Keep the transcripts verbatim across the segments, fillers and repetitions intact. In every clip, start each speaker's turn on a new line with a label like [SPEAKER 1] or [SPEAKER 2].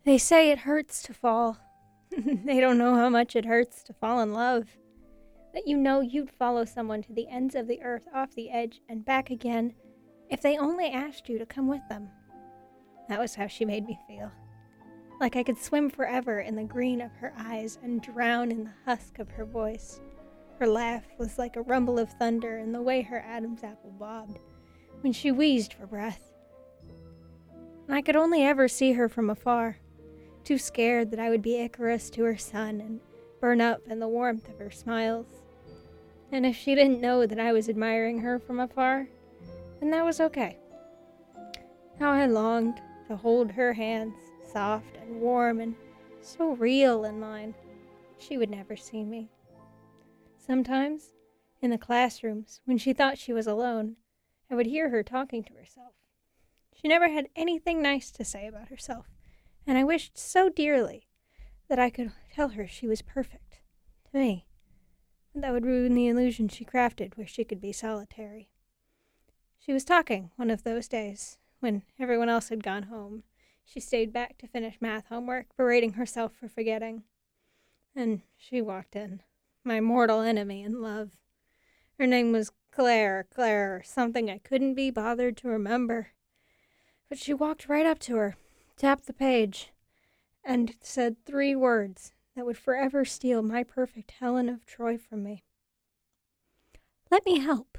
[SPEAKER 1] They say it hurts to fall. They don't know how much it hurts to fall in love. That you know you'd follow someone to the ends of the earth, off the edge, and back again, if they only asked you to come with them. That was how she made me feel. Like I could swim forever in the green of her eyes and drown in the husk of her voice. Her laugh was like a rumble of thunder, and the way her Adam's apple bobbed when she wheezed for breath. And I could only ever see her from afar, too scared that I would be Icarus to her sun and burn up in the warmth of her smiles. And if she didn't know that I was admiring her from afar, then that was okay. How I longed to hold her hands, soft and warm and so real in mine. She would never see me. Sometimes, in the classrooms, when she thought she was alone, I would hear her talking to herself. She never had anything nice to say about herself, and I wished so dearly that I could tell her she was perfect, to me. But that would ruin the illusion she crafted where she could be solitary. She was talking one of those days, when everyone else had gone home. She stayed back to finish math homework, berating herself for forgetting. And she walked in, my mortal enemy in love. Her name was Claire, Claire, or something I couldn't be bothered to remember. But she walked right up to her, tapped the page, and said three words that would forever steal my perfect Helen of Troy from me. "Let me help,"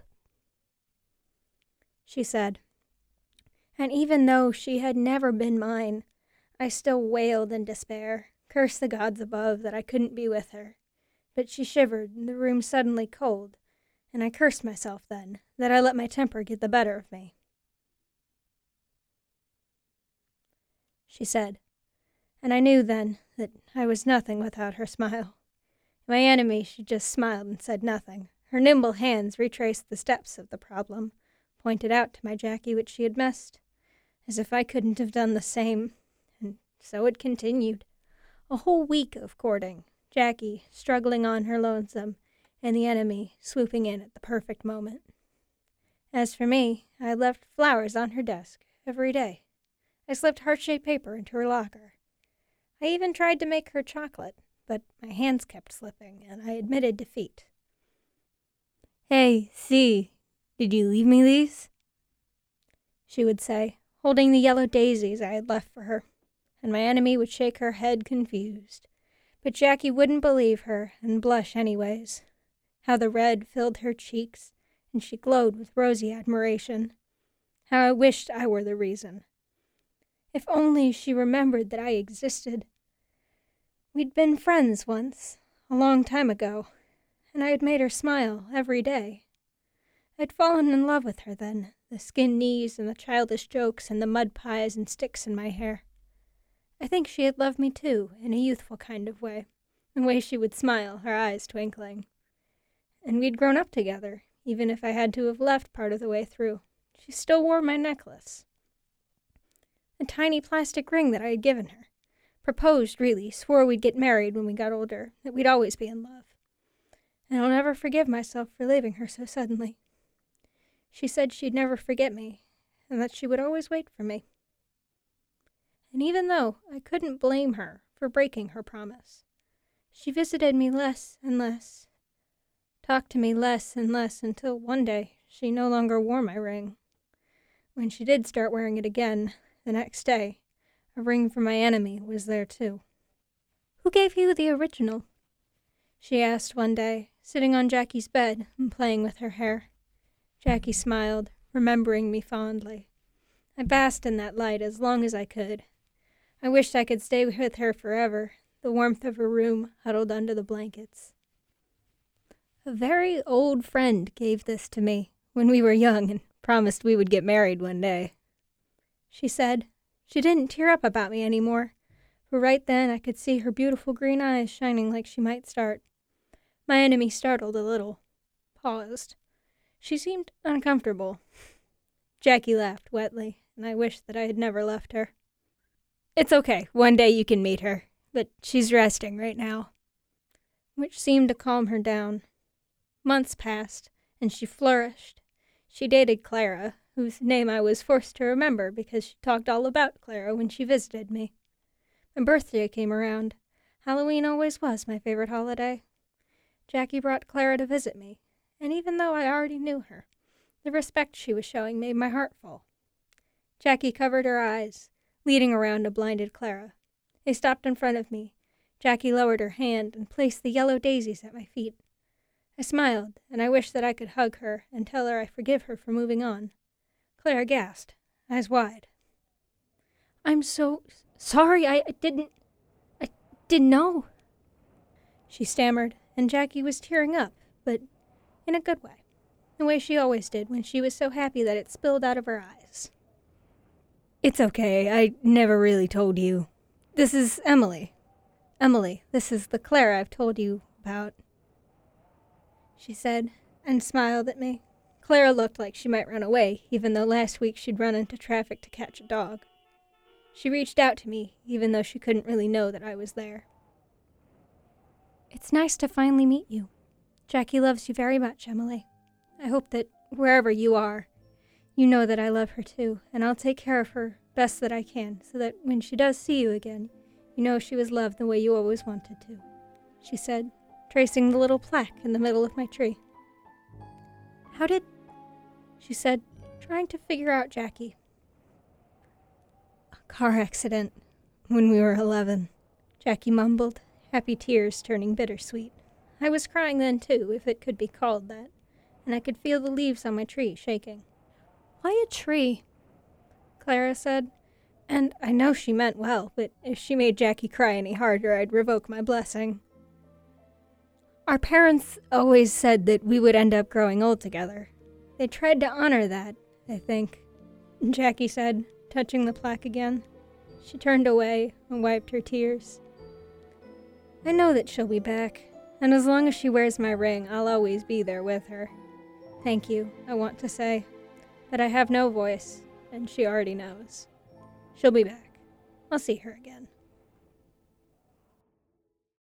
[SPEAKER 1] she said. And even though she had never been mine, I still wailed in despair, cursed the gods above that I couldn't be with her. But she shivered, and the room suddenly cold, and I cursed myself then, that I let my temper get the better of me. She said, and I knew then that I was nothing without her smile. My enemy, she just smiled and said nothing. Her nimble hands retraced the steps of the problem, pointed out to my Jackie which she had missed, as if I couldn't have done the same, and so it continued. A whole week of courting, Jackie struggling on her lonesome, and the enemy swooping in at the perfect moment. As for me, I left flowers on her desk every day. I slipped heart-shaped paper into her locker. I even tried to make her chocolate, but my hands kept slipping, and I admitted defeat. "Hey, see, did you leave me these?" she would say, holding the yellow daisies I had left for her, and my enemy would shake her head confused. But Jackie wouldn't believe her and blush anyways. How the red filled her cheeks, and she glowed with rosy admiration. How I wished I were the reason. If only she remembered that I existed. We'd been friends once, a long time ago, and I had made her smile every day. I'd fallen in love with her then, the skin knees and the childish jokes and the mud pies and sticks in my hair. I think she had loved me too, in a youthful kind of way, the way she would smile, her eyes twinkling. And we'd grown up together, even if I had to have left part of the way through. She still wore my necklace. A tiny plastic ring that I had given her. Proposed, really, swore we'd get married when we got older, that we'd always be in love. And I'll never forgive myself for leaving her so suddenly. She said she'd never forget me, and that she would always wait for me. And even though I couldn't blame her for breaking her promise, she visited me less and less, talked to me less and less until one day she no longer wore my ring. When she did start wearing it again, the next day, a ring from my enemy was there too. "Who gave you the original?" she asked one day, sitting on Jackie's bed and playing with her hair. Jackie smiled, remembering me fondly. I basked in that light as long as I could. I wished I could stay with her forever, the warmth of her room huddled under the blankets. "A very old friend gave this to me when we were young and promised we would get married one day," she said. She didn't tear up about me anymore, for right then I could see her beautiful green eyes shining like she might start. My enemy startled a little, paused. She seemed uncomfortable. Jackie laughed wetly, and I wished that I had never left her. "It's okay, one day you can meet her, but she's resting right now," which seemed to calm her down. Months passed, and she flourished. She dated Clara, whose name I was forced to remember because she talked all about Clara when she visited me. My birthday came around. Halloween always was my favorite holiday. Jackie brought Clara to visit me, and even though I already knew her, the respect she was showing made my heart full. Jackie covered her eyes, leading around a blinded Clara. They stopped in front of me. Jackie lowered her hand and placed the yellow daisies at my feet. I smiled, and I wished that I could hug her and tell her I forgive her for moving on. Clara gasped, eyes wide. "I'm so sorry, I, I didn't... I didn't know," she stammered, and Jackie was tearing up, but in a good way, the way she always did when she was so happy that it spilled out of her eyes. "It's okay, I never really told you. This is Emily. Emily, this is the Clara I've told you about," she said, and smiled at me. Clara looked like she might run away, even though last week she'd run into traffic to catch a dog. She reached out to me, even though she couldn't really know that I was there. "It's nice to finally meet you. Jackie loves you very much, Emily. I hope that wherever you are, you know that I love her too, and I'll take care of her best that I can, so that when she does see you again, you know she was loved the way you always wanted to," she said, tracing the little plaque in the middle of my tree. "How did..." she said, trying to figure out Jackie. "A car accident when we were eleven, Jackie mumbled, happy tears turning bittersweet. I was crying then too, if it could be called that, and I could feel the leaves on my tree shaking. "Why a tree?" Clara said, and I know she meant well, but if she made Jackie cry any harder, I'd revoke my blessing. "Our parents always said that we would end up growing old together. They tried to honor that, I think," Jackie said, touching the plaque again. She turned away and wiped her tears. "I know that she'll be back, and as long as she wears my ring, I'll always be there with her. Thank you, I want to say, but I have no voice, and she already knows. She'll be back. I'll see her again."